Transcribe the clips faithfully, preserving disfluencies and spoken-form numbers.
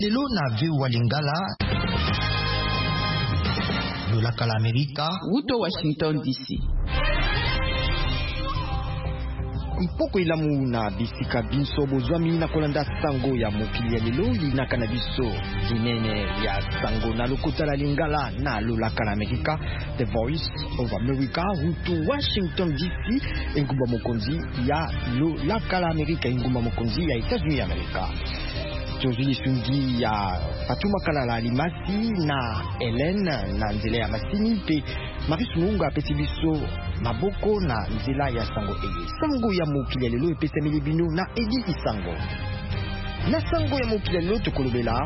Lelo na viu walingala lolaka la Amerika uto Washington D C. Mpoko ilamu na bisika binso bozwami na kolanda sango ya mokili ya lelo linaka na biso dinene ya sango na lokota la lingala na lolaka la Amerika, The Voice of America, uto Washington D C, engumba mokonzi ya lolaka la Amerika, engumba mokonzi ya Etats-Unis ya Amerika. Tozili sungi ya Fatuma Kalala Alimasi na Helen na nzela ya masini pe Maris Munga pesi biso maboko na nzela ya sango eye. Sango ya mokili ya lelo epesa milibino na Edi Isango. Na sango ya mokili ya lelo tokolobela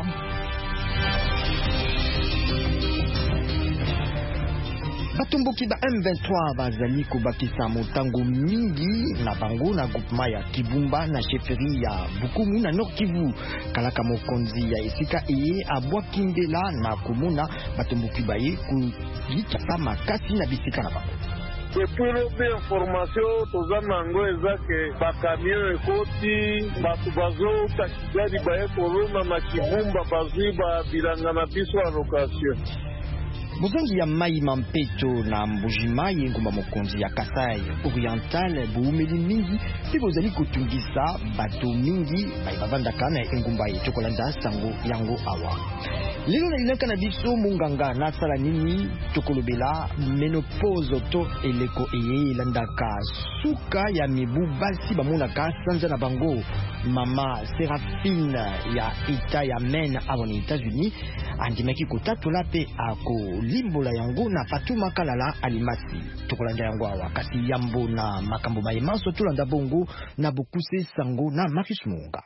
batomboki ba M vingt-trois bazali kobakisa motango mingi na bango na groupement ya Kibumba na chefferie ya Bukumu na Nord Kivu. Kalaka mokonzi ya esika eye abwaki ndela na komona batomboki baye kuyikisa makasi na bisika na bango. Depuis l'obé information tozana ngo ezake bakamion ekoti batu bazo takidadi baye korona na Kibumba bazwi ba bilanga na biso ya location. Bozangi ya mai mampeto na mbujima yengumba mokonzi ya Kasai Oriental buumeli mingi pe bozali kotungisa bato mingi baibavandaka na engumba ye tokolanda sango yango awa. Lelo na linaka na biso munganga na sala nini tokolobela menopause to eleko eye landaka suka ya mibu basi bamonaka sanza na bango. Mama Seraphine ya Ita ya Men avant les États-Unis andimaki kotatola pe ako limbola yango na Fatuma Kalala Alimasi. Tokolanda yango awa kasi yambo na makambo mayemanso tolanda bongo na Bokuse Sango na Maris Munga.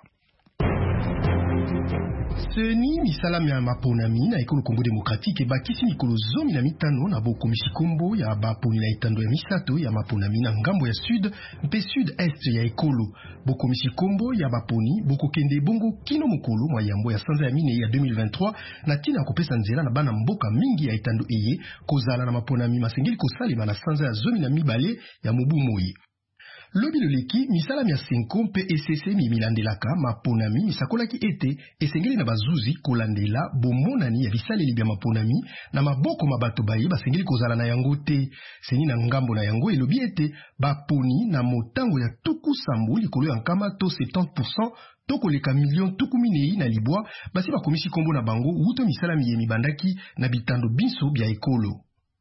Seni misala ya maponami na ekolo Kongo Demokratike bakisi mikolo zomi na mitano na bokomisi kombo ya baponi na etando ya misato ya maponami na ngambo ya sud mpe sud-est ya ekolo. Bokomisi kombo ya baponi bokokende bongo kino mokolo mwa yambo ya sanza ya mine ya deux mille vingt-trois na tina kopesa nzela na bana mboka mingi ya etando eye kozala na maponami masengeli kosalema na sanza ya zomi na mibale ya mobu moye. Lobi loleki misala mia senko mpe E C C mi milandelaka maponami misakolaki ete esengeli na bazuzi kolandela bomonani ya bisaleli bya maponami na maboko mabato baye basengeli kozala na yango te. Seni na ngambo na yango elobi ete baponi na motango ya tuku sambo likolo ya nkama to soixante pour cent to koleka million tuku minei na libwa basi bakomisi kombo na bango uto misala miyemi bandaki na bitando binso bya ekolo.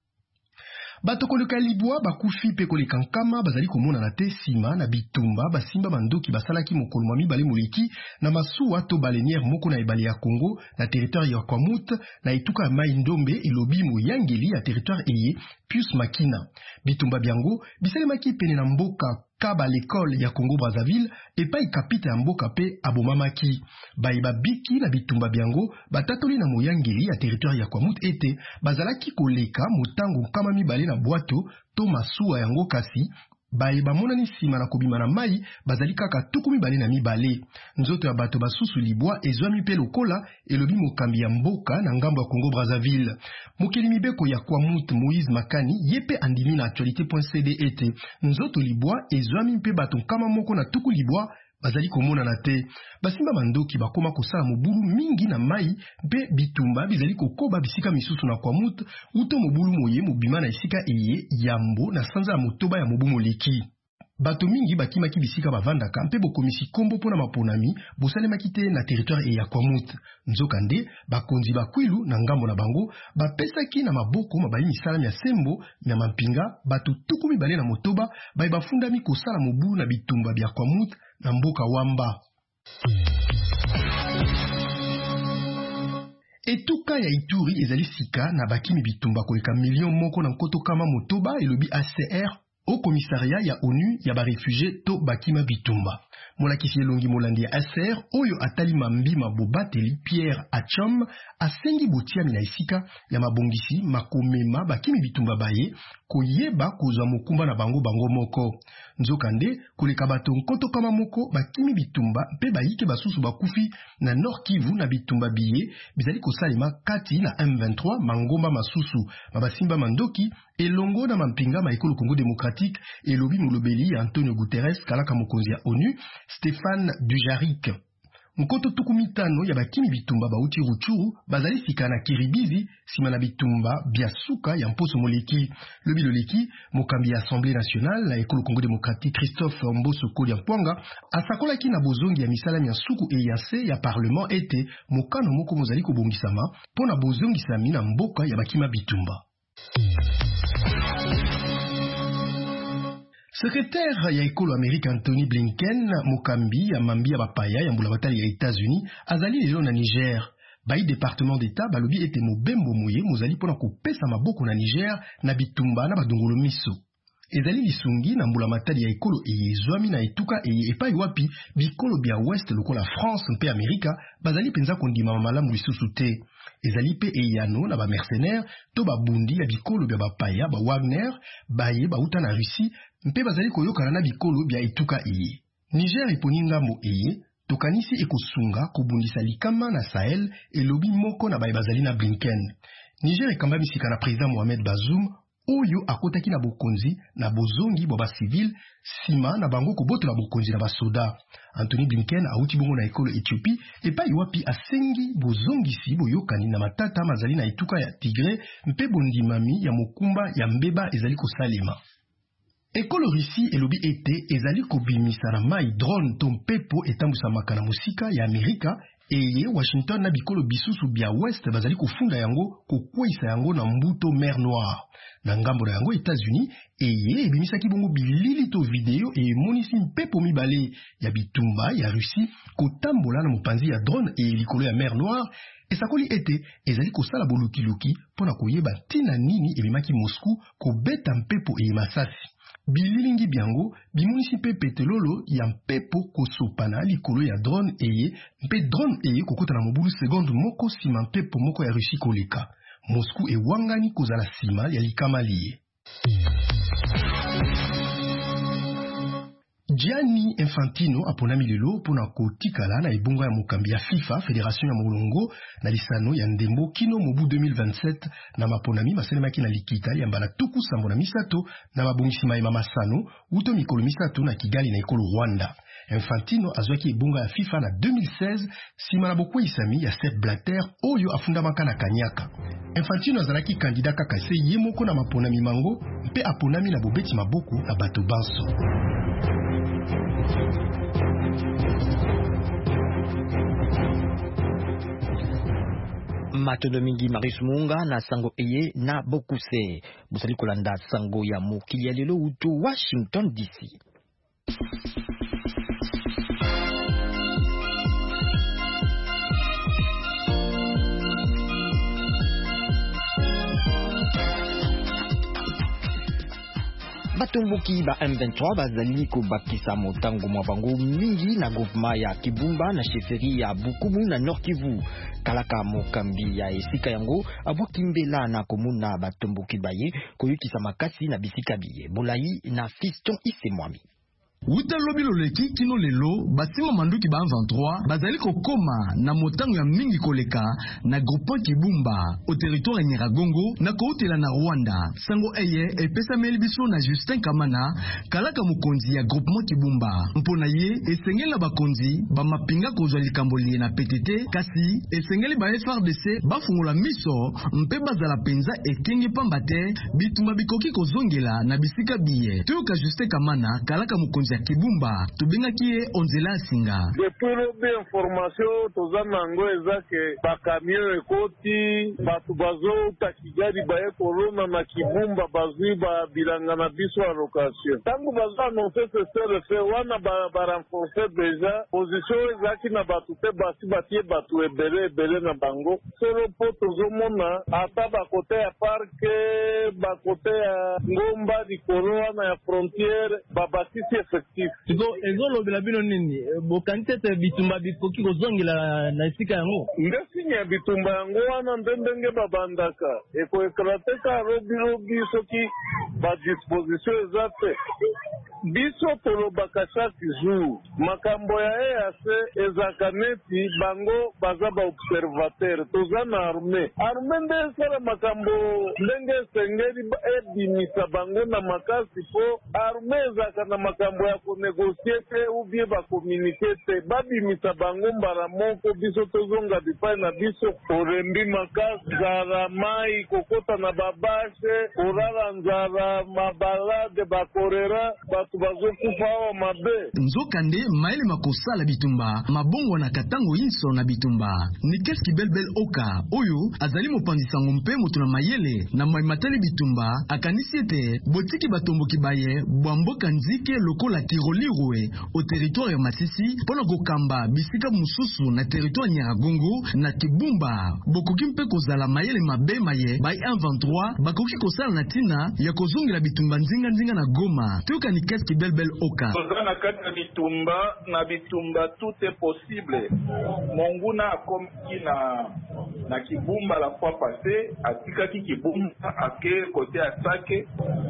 Bato koleka libwa bakufi pe koleka nkama bazali komona na te sima na bitumba basimba mandoki basalaki mokolo mwa mibale moleki na masuwa to baleniere moko na ebale ya Congo na territoire ya Kwamut na etuka ya Mai Ndombe elobi moyangeli ya territoire eye Pius Makina. Bitumba biango bisalemaki pene na mboka Kaba l'école ya Congo Brazzaville epai kapita ya mboka pe abomamaki. Baiba biki na bitumba biango batatoli na moyangeli ya territoire ya Kwamut ete bazalaki koleka motango nkama mibale na bwato to masuwa yango kasi baiba monani sima na kobima na mai bazali kaka tuku mibale na mibale. Nzoto ya bato basusu libwa ezwami pe lokola elobi mokambi ya mboka na ngambo ya Congo Brazzaville. Mokeli mibeko ya Kwamut Moïse Makani yepe andimi na actualité point c d ete nzoto libwa ezwami pe bato nkama moko na tuku libwa bazali komona na te. Basimba mandoki bakoma kosala mobulu mingi na mai mpe bitumba bizali kokoba bisika misusu na Kwamut uto mobulu moye mobima na esika eye yambo na sanza ya motoba ya mobu moleki. Bato mingi bakimaki bisika bavandaka mpe bokomisi kombo pona maponami bosalemaki te na territoire ya Kwamut. Nzokande bakonzi bakwilu na ngambo na bango bapesaki na maboko mabali misala ya sembo na mampinga bato tuku mibale na motoba bai bafundami kosala mobu na bitumba bya Kwamut na mboka Wamba. Etuka ya Ituri ezali sika na bakimi bitumba koleka million moko na nkoto kama motoba elobi A C R au commissariat ya ONU ya ba réfugié to bakima bitumba. Molakisi elongi molandi ya A C R oyo atali mambima bobateli Pierre Achom asengi botiami na esika ya mabongisi makomema bakimi bitumba baye koyeba kozwa mokumba na bango bango moko. Nzokande koleka bato nkoto kama moko bakimi bitumba mpe bayike basusu bakufi na Nord Kivu na bitumba biye bizali kosalema kati na M vingt-trois mangomba masusu mabasimba mandoki elongo na mampinga ma ekolo Congo Démocratique elobi molobeli ya Antonio Guterres kalaka mokonzi ya ONU Stéphane Dujarric. Nkoto tuku mitano ya bakimi bitumba bauti Ruchuru bazali sika na Kiribizi sima na bitumba biasuka ya mposo moleki. Lobi loleki mokambi ya Assemblée nationale la ekolo Congo démocratique Christophe Mboso Kolia Mpwanga asakola ki na bozongi ya misala ya suku e yase ya parlement ete mokano moko mozali ko bongisama pona bozongi sami na mboka ya bakima bitumba. Secrétaire ya ekolo Amérique Anthony Blinken mokambi ya mambi ya bapaya ya mbula batali ya États-Unis azali lelo na Niger. Bayi département d'État balobi ete mobembo moye mozali pona kopesa maboko na Niger na bitumba na badongolo miso. Ezali lisungi na mbula matali ya ekolo eye zwami na etuka eye epai wapi bikolo bia Ouest lokola France mpe Amerika bazali penza kondima malamu lisusu te. Ezali pe eyano na ba mercenaires to babundi ya bikolo bia bapaya ba Wagner baye bauta na Russie mpe bazali koyokana na bikolo bia etuka eye. Niger eponi ngambo eye tokanisi ekosunga kobundisa likama na Sahel elobi moko na baye bazali na Blinken. Niger ekamba misika na président Mohamed Bazoum oyo akotaki na bokonzi na bozongi bo ba civil sima na bango kobotola bokonzi na basoda. Anthony Blinken auti bongo na ekolo Ethiopie epai wapi asengi bozongisi boyokani na matata mazali na etuka ya Tigre mpe bondimami ya mokumba ya mbeba ezali kosalema. Ekolo Russie elobi ete ezali kobimisa na mai drone to mpepo etambusamaka na mosika ya Amerika eye Washington na bikolo bisusu bia West bazali kofunda yango kokwisa yango na mbuto Mer Noire. Na ngambo na yango États-Unis eye ebimisaki bongo bilili to video e monisi mpepo mibale ya bitumba ya Russie kotambola na mopanzi ya drone e likolo ya Mer Noire esakoli ete ezali kosala bolukiluki pona koyeba tina nini ebimaki Moscou kobeta mpepo e masasi. Bililingi biango bimonisi pe petelolo ya mpepo kosopana likolo ya drone eye mpe drone eye kokota na mobulu seconde moko sima mpepo moko ya Russie koleka. Moscou ewangani kozala sima ya likama liye. Gianni Infantino aponami lelo pona kotikala na ebongo ya mokambi ya FIFA Fédération ya Molongo na lisano ya ndembo kino mobu deux mille vingt-sept na maponami maselemaki na likita ya mbala tuku sambo na misato na mabongisi mayema masano uto mikolo misato na Kigali na ekolo Rwanda. Infantino azwaki ebongo ya FIFA na deux mille seize sima na bokwe isami ya Sepp Blatter oyo afundamaka na Kanyaka. Infantino azalaki kandida kaka se ye moko na maponami mango mpe aponami na bobeti maboko na bato banso. Matondo mingi Maris Munga na sango eye na bokuse. Busali kolanda sango ya moki ya lelo uto Washington D C. Batumbuki ba M vingt-trois bazali ko bakisa motango mwa bango mingi na groupement ya Kibumba na chefferie ya Bukumu na Nord Kivu. Kalaka mokambi ya esika yango abokimbela na komuna batumbuki baye koyukisa makasi na bisika biye. Bolai na Fiston Isemwami. Wuta lobi loleki kino lelo basima manduki ba M vingt-trois bazali kokoma na motango ya mingi koleka na groupement Kibumba au territoire Nyiragongo na koutela na Rwanda. Sango eye epesa melibiso na Justin Kamana kalaka mokonzi ya groupement Kibumba. Mpona ye esengeli na bakonzi ba mapinga kozwa likamboli na P T T kasi esengeli ba F R D C bafungola miso mpe bazala penza ekenge pambate bituma bikoki kozongela na bisika biye. Tuyoka Justin Kamana kalaka mokonzi ya Kibumba tubenga kiye onzela singa. Depuis lobi information tozana ngo ezake ba camion ekoti batu bazo takigari baye corona na Kibumba bazwi ba bilanga na biso a location. Tangu bazo annoncer ce seul fait wana ba, ba renforcer déjà position ezaki na batu te basi batie batu ebele ebele na bango. Solo po tozomona ata ba kote ya parke ba kote ya ngomba di corona ya frontière ba batisi Tiko ezolo bila bino nini bokantete bitumba bikoki kozongela na esika yango ndesi nya bitumba yango wana ndendenge babandaka eko ekrateka robi robi soki ba disposition ezate biso tolobaka chaque jour makambo ya E A C ezaka neti bango baza ba observateur toza na arme arme nde esala makambo ndenge esengeli ebimisa bango na makasi po arme ezaka na makambo ya konegosie te ubie bakomunike te babimisa bango mbala moko biso tozonga bipai na biso orembi makasi nzala mai kokota na babashe orala nzala mabalade bakorera bato bazokufa awa mabe nzokande maele makosala bitumba mabongo na katango inso na bitumba ni keski belbel oka oyo azali mopanzisango mpe moto na mayele na matali bitumba akanisi ete botiki batomboki baye bwamboka nzike lokola tirolirwe au territoire ya Masisi pona kokamba bisika mususu na territoire Nyiragongo na Kibumba bokoki mpe kozala mayele mabe maye ba M vingt-trois bakoki kosala na tina ya kozongela bitumba nzinga nzinga na Goma toka ni keski belbel oka na kati ya bitumba na bitumba tout est possible monguna akomki na na Kibumba la fois passée atikaki Kibumba ake kote asake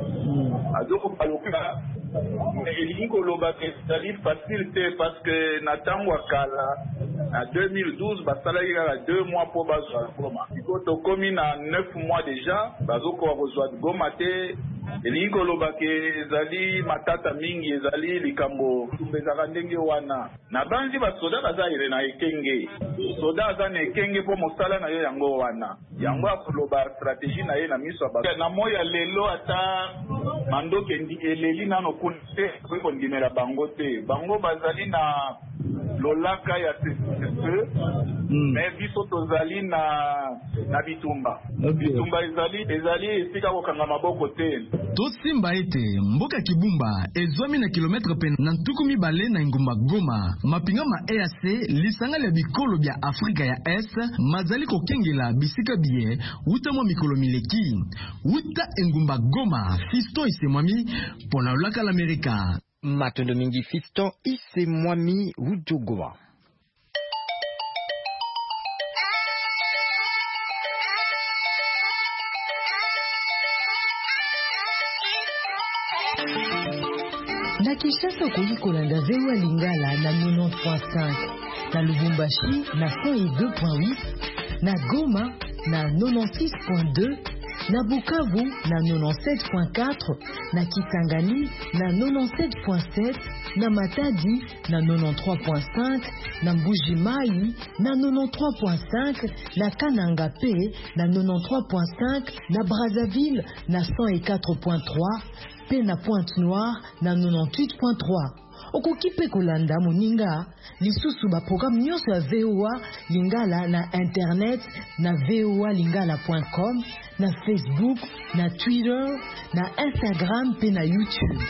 azoko paloka elingi koloba ezali facile te parce que na ntango akala na deux mille douze basalaki kaka deux mois mpo bazwa Goma siko tokomi na neuf mois déjà bazokoka kozwa Goma te elingi koloba ke ezali matata mingi ezali likambo ezaka ndenge wana na banzi basoda baza ire na ekenge soda aza na ekenge mpo mosala na yo yango wana yango akoloba stratégie na ye na miso ya na moya lelo ata mandoke eleli nano kuna te kondimela bango te bango bazali na lolaka ya C C P mais biso tozali na na bitumba bitumba ezali ezali esika kokanga maboko te tosimba ete mboka Kibumba ezwami na kilometre pene na ntuku mibale na ingumba Goma mapinga ma E A C lisanga ya bikolo bya Afrika ya Est mazali kokengela bisika biye uta mwa mikolo mileki uta ingumba Goma Fiston Isemwami pona lolaka l'Amerika Matondo mingi Fiston Isemwami Ujogoa. Na Kinshasa okoki kolanda V O A Lingala na quatre-vingt-dix point cinq, na Lubumbashi na cent deux point huit, na Goma na quatre-vingt-six point deux, na Bukavu na quatre-vingt-dix-sept point quatre, na Kisangani na quatre-vingt-dix-sept point sept, na Matadi na quatre-vingt-treize point cinq, na Mbuji-Mayi na quatre-vingt-treize point cinq, na Kananga P na quatre-vingt-treize point cinq, na Brazzaville na cent quatre point trois, pe na Pointe-Noire na quatre-vingt-dix-huit point trois. Okoki pe kolanda moninga lisusu ba programme nyonso ya V O A Lingala na internet na v o a lingala point com, na Facebook, na Twitter, na Instagram pe na YouTube.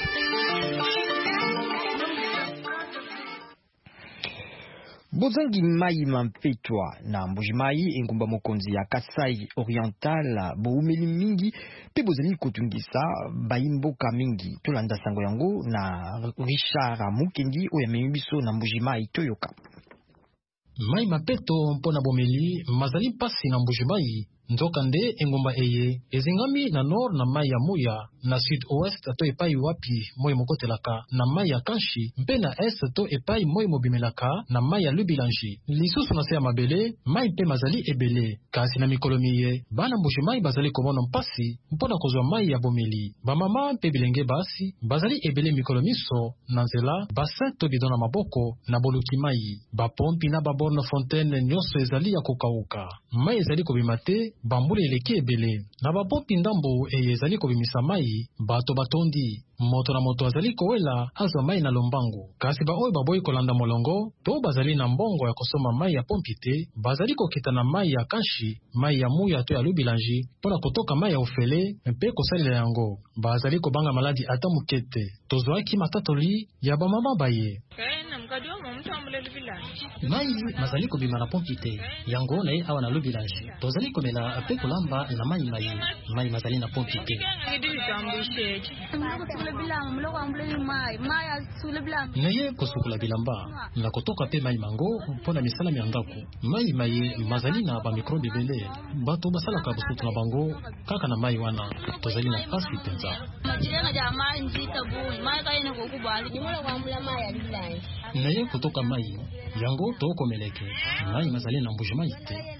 Bozangi mai mampetwa na Mbuji-Mayi engumba mokonzi ya Kasai Oriental boumeli mingi pe bozali kotungisa baimboka mingi tolanda sango yango na Richard Mukendi oya memibiso na Mbuji-Mayi toyoka mai mapeto mpona bomeli mazali pasi na Mbuji-Mayi nzokande engomba eye ezingami na nord na mai ya Muya na sud ouest to epai wapi moyi mokotelaka na mai ya Kanshi mpe na est to epai moyi mobimelaka na mai ya Lubilanji lisusu na se ya mabele mai mpe mazali ebele kasi na mikolo miye bana Mbuji-Mayi bazali komona mpasi mpona kozwa mai ya bomeli bamama mpe bilenge basi bazali ebele mikolo miso na nzela basin to bidon na maboko na boluki mai bapompi na baborne fontaine nyonso ezali ya kokauka mai ezali kobima te bambula eleki ebele na bapompi ndambo eye ezali kobimisa mai bato batondi moto na moto azali kowela azwa mai na lombangu kasi ba oyo baboyi kolanda molongo to bazali na mbongo ya kosoma mai ya pompi te bazali kokita na mai ya Kanshi mai ya Muya to ya Lubilanji mpona kotoka mai ya ofele mpe kosalela yango bazali kobanga maladi ata mokete tozwaki matatoli ya bamama baye mai mazali kobima na pompi te yango na ye awa na Lubilanji tozali komela ape kolamba na mai mai mai mazali na pompi te. Na ye kosukula bilamba na kotoka pe mai mango mpona misala ya ndako. Mai mai mazali na ba microbe ebele bato basala ka busutu na bango kaka na mai wana tozali na pasi penza. Na ye kutoka mai yango toko meleke mai mazali na mbujima ite.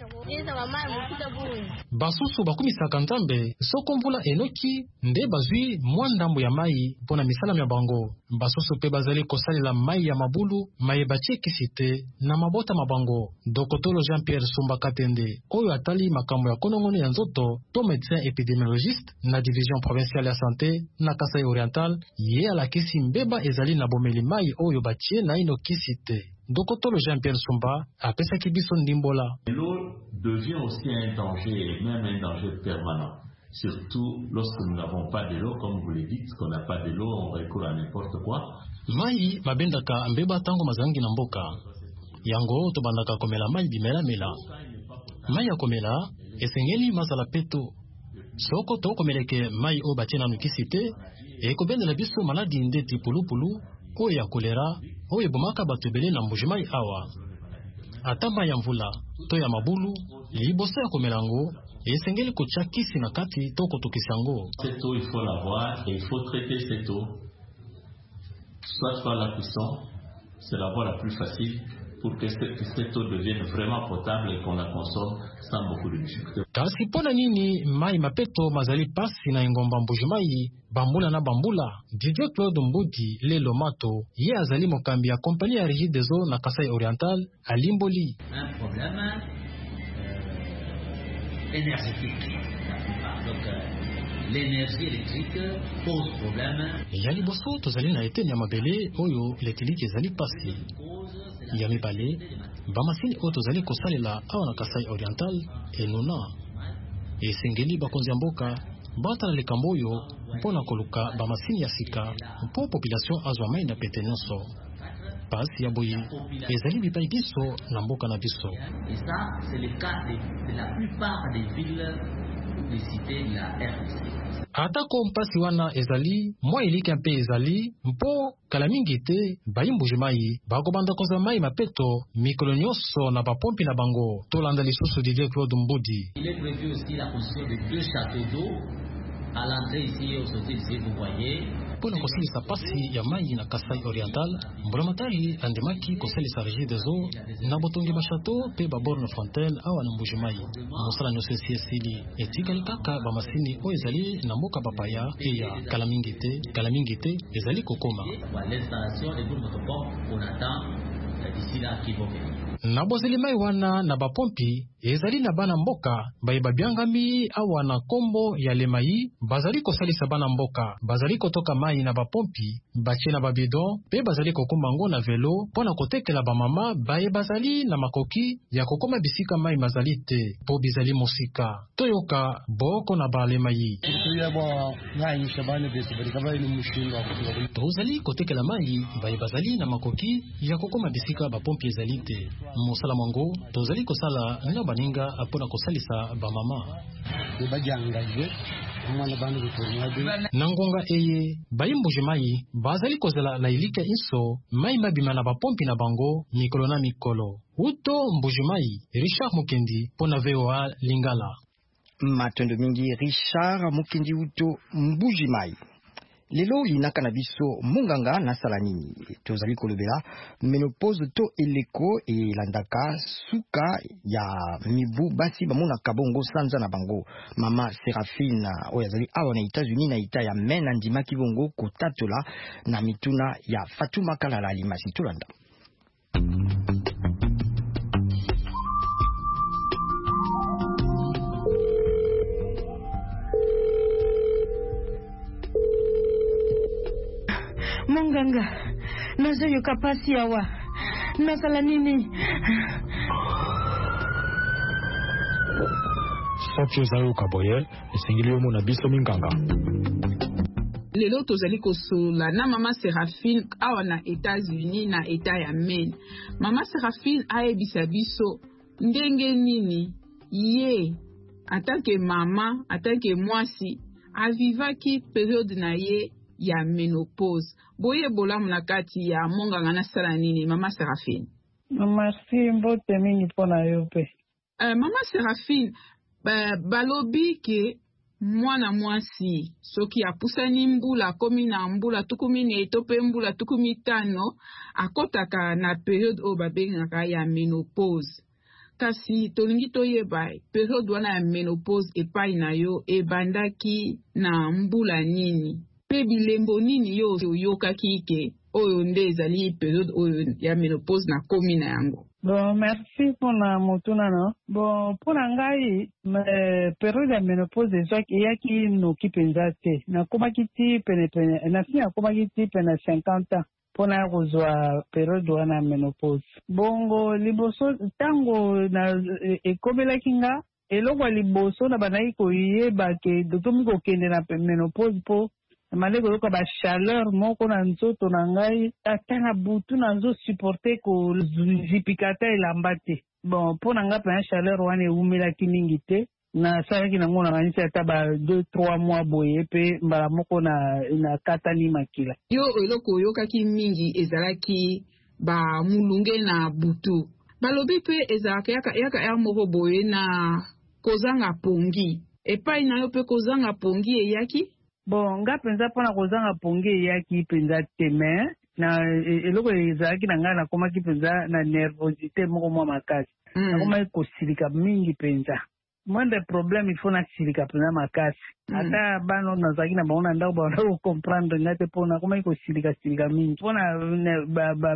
Basusu bakumisaka nzambe soko mvula enoki nde bazwi mwa ndambo ya mai mpona misala ya bango. Basusu pe bazali kosalela mai ya mabulu mai batie kisite na mabota mabango. Dokotolo Jean-Pierre Sumba Katende oyo atali makambo ya konongono ya nzoto to médecin épidémiologiste na division provinciale ya santé na Kasai Oriental ye alakisi mbeba ezali na bomeli mai oyo batie na ino kisite. Dokotolo Jean-Pierre Sumba apesaki biso ndimbola. L'eau devient aussi un danger, même un danger permanent. Surtout lorsque nous n'avons pas de l'eau, comme vous le dites, qu'on n'a pas de l'eau, on recourt à n'importe quoi. Mai mabendaka mbeba tango mazangi na mboka. Yango to bandaka komela mai bimela mela. Mai ya komela esengeli mazala peto. Soko to komeleke mai o batina nukisite e kobendela biso maladi ndeti pulupulu o ya kolera o ebomaka bato ebele na mbujimai awa. Atamba ya mvula to ya mabulu libosa ya komelango esengeli kochakisi na kati to kotokisango. Cette eau il faut l'avoir et il faut traiter cette eau. Soit par la cuisson, c'est la voie la plus facile pour que cette eau devienne vraiment potable et qu'on la consomme sans beaucoup de difficultés. Kasi pona nini mai mapeto mazali pasi na ingomba mbujimai bambula na bambula. Didier Claude Mbudi lelo mato ye azali mokambi ya kompani ya Régie des eaux na Kasai Oriental à Limboli. Un problème euh, énergétique la plupart. Donc euh, l'énergie électrique pose problème. Yali boso tozali na eteni ya mabele oyo letiliki ezali pasi. Ya mibale bamasini oyo tozali kosalela awa na Kasai Oriental enona esengeli bakonzi ya mboka batala likambo oyo mpona koluka bamasini ya sika mpo population azwa mai na pete nyonso. Pasi ya boyi ezali bipai biso na mboka na biso. Et ça c'est le cas de, de la plupart des villes des cités de la R D C. Atako mpasi wana ezali mwa ilika mpe ezali mpo kala mingi te bayimbujimai bakobanda koza mai mapeto mikolo nyonso na bapompi na bango. Tolanda lisusu Didier Claude Mbudi. Il est prévu aussi la construction de deux châteaux d'eau à l'entrée ici au sortie ici vous voyez. Pona kosilisa pasi ya mai na Kasai Oriental mbulamatali andemaki kosilisa Régie des eaux na botongi bashato pe baborne fontaine awa na mbujimai mosala nyonso esi esili etikali kaka bamasini oyo ezali na mboka bapaya eya kala mingi te kala mingi te ezali kokoma. L'installation des boules motopompes on attend d'ici là qui vont venir. Na bozeli mai wana na bapompi ezali na bana mboka bayeba biangami awa na kombo ya lemai bazali kosalisa bana mboka bazali kotoka mai na bapompi batie na babidon pe bazali kokumba ngo na velo pona kotekela bamama baye bazali na makoki ya kokoma bisika mai mazali te po bizali mosika toyoka boko na balemai. Tozali kotekela mai baye bazali na makoki ya kokoma bisika bapompi ezali te. Mosala mango tozali kosala na baninga apona kosalisa bamama nangonga eye bayimbujimai bazali kozela na ilika inso mai mabima na bapompi na bango mikolo na mikolo. Uto mbujimai Richard Mukendi pona V O A Lingala. Matondo mingi Richard Mukendi uto mbujimai. Lelo linaka na biso munganga na sala nini tozali kolobela menopause to eleko elandaka suka ya mibu basi bamona kabongo sanza na bango. Mama Seraphine oyo azali awa na États-Unis na ita ya mena ndima kibongo kotatola na mituna ya Fatuma Kalala Limasi Tolanda. Munganga, nazo yoka pasi awa. Nasala nini? Soki ozayo kaboye, esengeli yomo na biso minganga. Lelo tozali kosola na Mama Seraphine awa na États-Unis na eta ya Maine. Mama Seraphine ayebisa biso ndenge nini ye en tant que maman, en tant que mwasi, avivaki période na ye ya ménopause. Boye bola mnakati ya monganga na sala nini, Mama Séraphine? Merci mbote mingi pona yo pe. Uh, Mama Séraphine, ba, balobi ke mwana mwasi soki apusani mbula komi na mbula tukumi ne etope mbula tukumi tano akotaka na periode oyo babengaka ya ménopause. Kasi tolingi toyeba periode wana ya ménopause epai na yo ebandaki na mbula nini? Pe bilembo nini yo oyokaki ke oyo nde ezali periode oyo ya ménopause na komi na yango? Bon, merci pour la motuna no. Bon, pour ngai me période ya ménopause ezaki eyaki no kipenza te. Na koma kiti pene pene na si akoma kiti pene cinquante ans. Pona kozwa période wana ménopause. Bongo liboso tango na ekobela kinga eloko liboso na banai ko yeba ke dotomi ko kende na ménopause po maleko yoka ba chaleur moko na nzoto na ngai atanga butu na nzo supporter ko zipikata elamba te. Bon, pona nga pa chaleur wana eumelaki mingi te na salaki nango na kanisi ata ba deux trois mois boye pe mbala moko na na katani makila. Yo eloko oyokaki mingi ezalaki ba mulunge na butu. Balobi pe ezalaka yaka yaka ya moko boye na kozanga pongi. Epai na yo pe kozanga pongi eyaki? Bon, nga penza pona kozanga pongi eyaki penza te me na eloko ezalaki na nga na komaki penza na nervosité moko mwa makasi. Mm. Na komaki kosilika mingi penza. Mwende problème il faut na silika penza makasi. Mm. Ata bano nazaki na baona ndao baona comprendre ngate pona komaki kosilika silika mingi. Pona ba, ba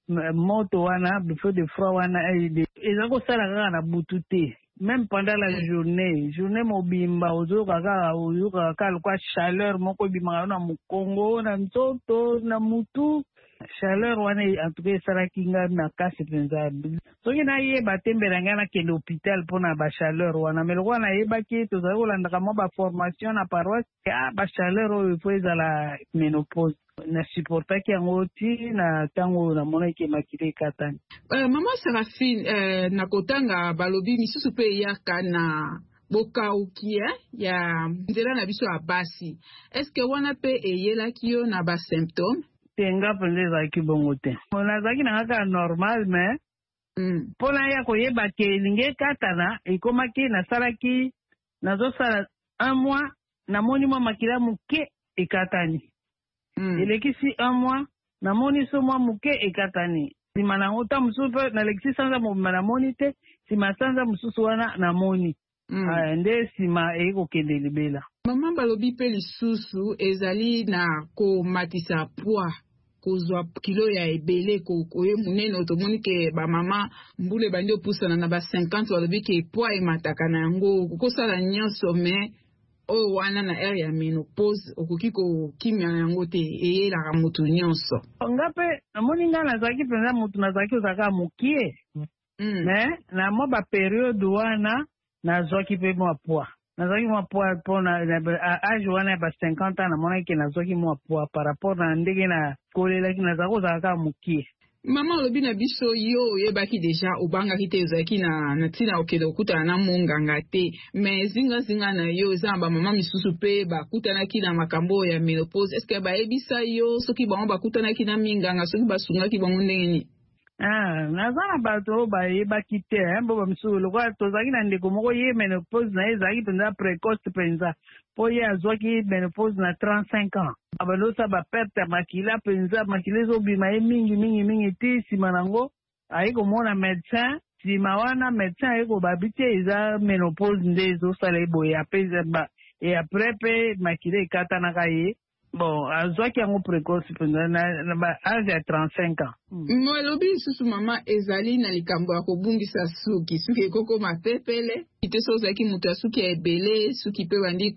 moto wana before de froid wana ezako sala kaka na butu te. Même pendant la journée, journée mobimba ozo kaka ozo kaka kwa chaleur moko bimanga na mukongo na nzoto na mutu chaleur wana en tout cas saraki nga na kasi penza. Soki na ye batembera nga na kende hôpital pona ba chaleur wana meloko wana yeba ki tozali kolanda kama ba formation na paroisse ah ba chaleur oyo faut ezala ménopause. Na supportaki yango ti na tango na mona ke makile katani. Uh, Mama Séraphine uh, na kotanga balobi misusu pe yaka na bokauki eh, ya nzela na biso ya basi. Est-ce que wana pe eyelaki yo na ba symptômes? Tenga pende zaki bongo te. Mona zaki na kaka normal mais mm. Pona ya koyeba ke linge katana ekomaki na salaki nazo sala un mois na moni mwa makila muke ekatani. Mm. Elekisi un mois na moni so mwa muke ekatani. Sima na ngota musupe na lekisi sanza mobima na moni te, sima sanza mususu wana na moni. Mm. Uh, nde sima eko kende libela. Mama balobi pe lisusu ezali na ko matisa poids. Kozwa kilo ya ebele ko koye munene otomoni ke ba mama mbule bandi opusana na ba cinquante balobi ke poids emataka na yango kokosala nyonso me oyo wana na ere ya ménopause okoki kokimia na yango te eyelaka motu nyonso. Nga pe namoni nga nazalaki mpenza motu nazalaki ozalaka mokie mm. Me na mwa baperiode wana nazwaki mpe mwa poids nazwaki mwa poids mpona age wana ya ba cinquante ans namonaki ke nazwaki mwa poids par rapport na ndenge na kolelaki nazalaki ozalaka mokie. Mama olobi na biso yo oyebaki deja obangaki te ezalaki na na ntina okende okutana na monganga te me zinga zinga na yo eza ba mama misusu pe bakutanaki na makambo ya ménopause. Est-ce que bayebisa yo soki bango bakutanaki na minganga soki basungaki bango ndenge nini? Ah, naza na bato bayebaki te mbo bamisusu lokola tozalaki na ndeko moko ye ménopause na ye ezalaki mpenza précoce mpenza po ye azwaki ménopause na trente-cinq ans. Abalosa baperte ya makila mpenza makila ezobima ye mingi mingi mingi te nsima nango aye komona médecin nsima wana médecin aye kobabi te eza ménopause nde ezosala eboye ape e apres mpe makila ekatanaka ye. Bon, azwaki yango précoce mpenza na ba age ya trente-cinq ans. Mo elobi lisusu mama ezali na likambo ya kobungisa suki suki ekokoma pepele ite so ozalaki moto ya suki ya ebele suki mpe bandi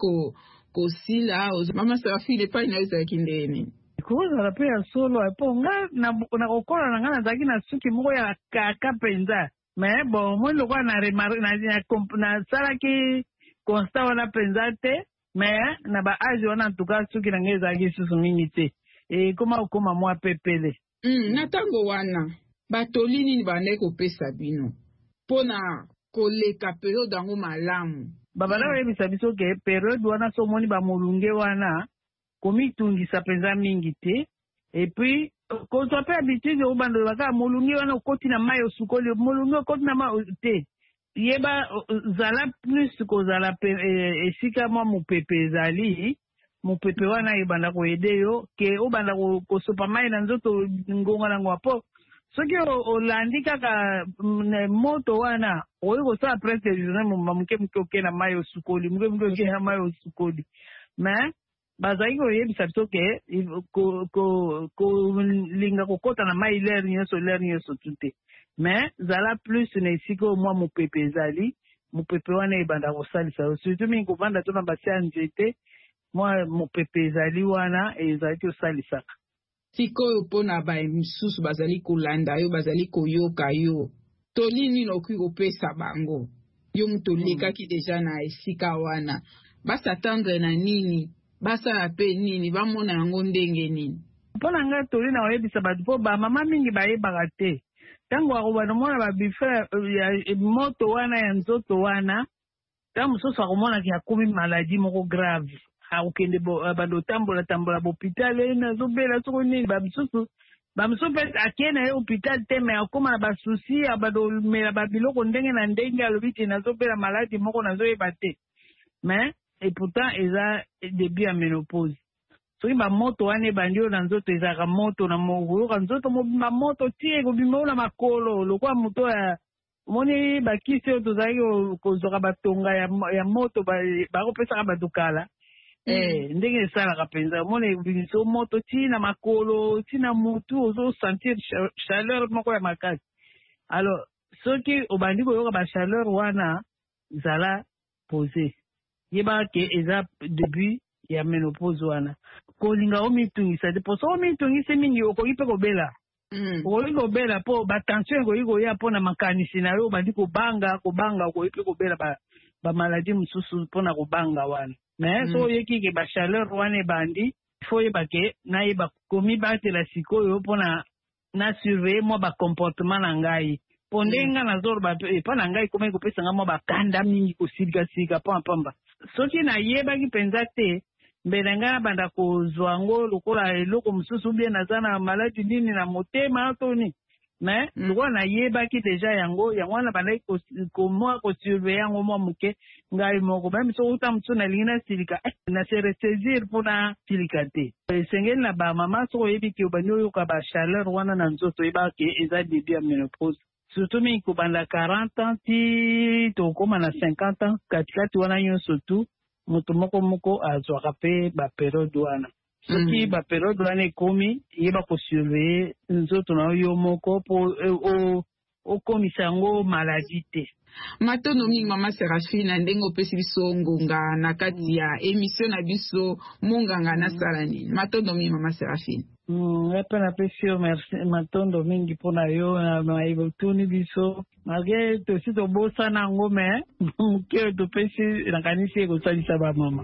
kosila Mama Séraphine epai na yo ezalaki ndeni? Kozala mpe ya solo po nga na kokola na nga nazalaki na suki moko ya kaka mpenza me bon moi lokola nasalaki constat wana mpenza te me na ba age wana ntuka suki na nga ezalaki susu mingi te ekoma kokoma mwa pepele. Mm, na tango wana batoli nini bandaki kopesa bino mpona koleka periode yango malamu. Babala oyebisa biso ke periode wana so moni ba molunge wana komitungisa penza mingi te. Et puis kozwa pe habitude obando baka molunge wana okoti na mayi osukoli molunge okoti na mayi te. Yeba zala plus kozala esika mwa mopepe ezali mopepe wana ebanda koyede yo ke obanda kosopa mayi na nzoto ngonga nango apo soki olandi kaka moto wana oyi kosala presque muke muke oke na mayi osukoli muke muke oke na mayi osukoli mais bazali koyebisa biso ke kolinga kokota na mayi lere nyonso lere nyonso tute mais zala plus na esika omwa mopepe ezali mopepe wana ebanda kosalisa surtout mingi kovanda to na basi ya nzete mwa mopepe ezali wana ezali kosalisaka. Sikoyo mpona bamisusu bazali kolanda yo bazali koyoka yo toli nini okoki kopesa bango yo moto olekaki deja na esika wana basatendre na nini basala pe nini bamona yango ndenge nini? Mpona nga toli na oyebisa bato mpo bamama mingi bayebaka te ntango akobana mona babife ya moto wana ya nzoto wana ntango mosusu akomonaki akomi maladi moko grave akokende bando tambola tambola bopitale nazobela soko nini bamisusu bamisusu mpe akie na ye hôpital te me akóma na basusi abadolmela babiloko ndenge na ndenge alobi te nazobela maladi moko nazoyeba te mais et pourtant eza début ya ménopause soki bamoto wana ebandi oyo na nzoto ezalaka moto na mokoyoka nzoto mobimba moto tie kobimba oyo na makolo lokwa moto ya omoni bakisi oyo tozalaki kozwaka batonga ya moto bakopesaka bato kala ndenge esalaka mpenza omoni ebimisa moto ti na makolo ti na mutu ozosentir chaleur moko ya makasi. Alors soki obandi koyoka bachaleur wana zala pose yeba ke eza début ya ménopause wana kolinga omitungisa te po so omitungisi mingi okoki mpe kobela okoki kobela mpo batension ekoki koya mpo na makanisi na yo obandi kobanga kobanga okoki mpe kobela bamaladi mosusu mpo na kobanga wana mais so oyeki ke bachaleur wana ebandi fo oyeba ke nayeba komibatela sikoyo mpo na nasurveille mwa bacomportement na ngai mpo ndenge nga nazoloba mpo na ngai komaki kopesa nga mwa bakanda mingi kosilikasika mpo apamba soki nayebaki mpenza te mbele ngai nabanda kozwa yango lokola eloko mosusu bie naza na maladi nini na motema to nini mais lokola nayebaki deja yango yango wana bandaki komwa kosurveille yango mwa moke ngai moko meme soki uta mosusu nalingi nasilika nase resaisir mpona silika te esengeli na bamama soki oyebi ke obandi oyoka bachaleur wana na nzoto oyebaka ke eza début ya ménopause surtout mingi kobanda quarante ans ti tokóma na cinquante ans katikati wana nyonso tu moto moko moko azwaka mpe baperiode wana soki baperiode wana ekomi yeba kosurveille nzoto na yo moko mpo okomisa yango maladi te. Matondo mingi mama Serafine ndenge opesi biso ngonga na kati ya émission na biso monganga nasala nini matondo mingi mama Serafine. Epe napesi yo merci matondo mingi mpona yo na ebotuni biso malgré tosi tobosana yango me moke oyo topesi nakanisi ekosalisa bamama.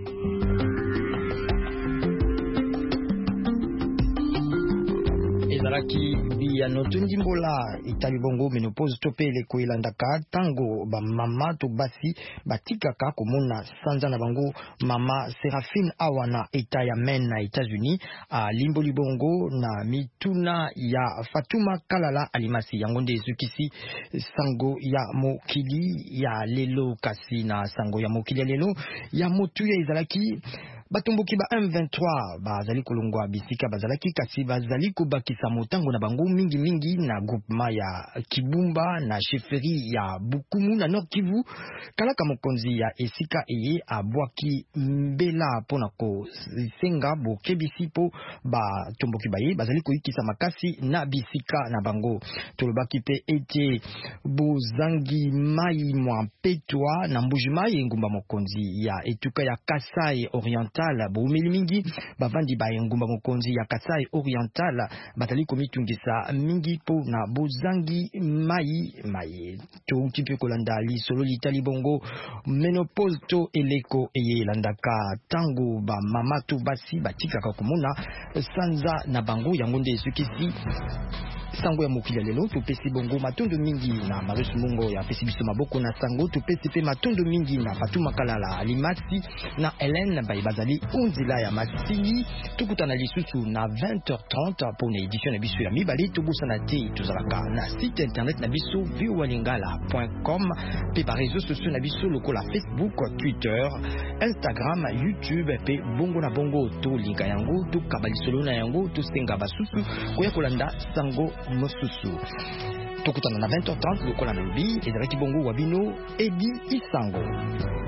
ezalaki biyano tondimbola etali bongo ménopause to mpe eleko elandaka ntango bamama to basi batikaka komona sanza na bango. Mama Serafine awa na eta ya Maine na États-Unis alimboli bongo na mituna ya Fatuma Kalala Alimasi yango nde ezukisi sango ya mokili ya lelo kasi na sango ya mokili ya lelo ya motuya ezalaki batumbuki ba M vingt-trois bazali kolongwa bisika bazalaki kasi bazali kobakisa motango na bango mingi mingi na groupement ya Kibumba na chefferie ya Bukumu na Nord Kivu. Kalaka mokonzi ya esika eye abwaki mbela pona ko senga bokebisi po batumbuki baye bazali koyikisa makasi na bisika na bango. Tolobaki pe ete bozangi mai mwa petwa na Mbujimai ngumba mokonzi ya etuka ya Kasai Oriental boumeli mingi bavandi ba ngumba mokonzi ya Kasai Oriental batali komitungisa mingi po na bozangi mai mai to utipe kolanda li solo litali bongo ménopause to eleko eye landaka tango ba mama to basi batika komona sanza na bango yango nde sukisi sango ya mokili lelo topesi bongo matondo mingi na Marius Mungo ya pesi biso maboko na sango topesi pe matondo mingi na Fatuma Kalala Alimati na Hélène Baibazali Unzila ya Masili tukutana lisusu na vingt heures trente pour une édition na biso ya mibale tobosana te tozalaka na site internet na biso voa lingala point com pe par réseaux sociaux na biso lokola Facebook, Twitter, Instagram, YouTube pe bongo na bongo to linka yango to kabalisolo na yango to senga basusu koya kolanda sango mosusu tokutana na vingt heures trente lokola na lobi ezalaki bongo wabino Ebi Isango.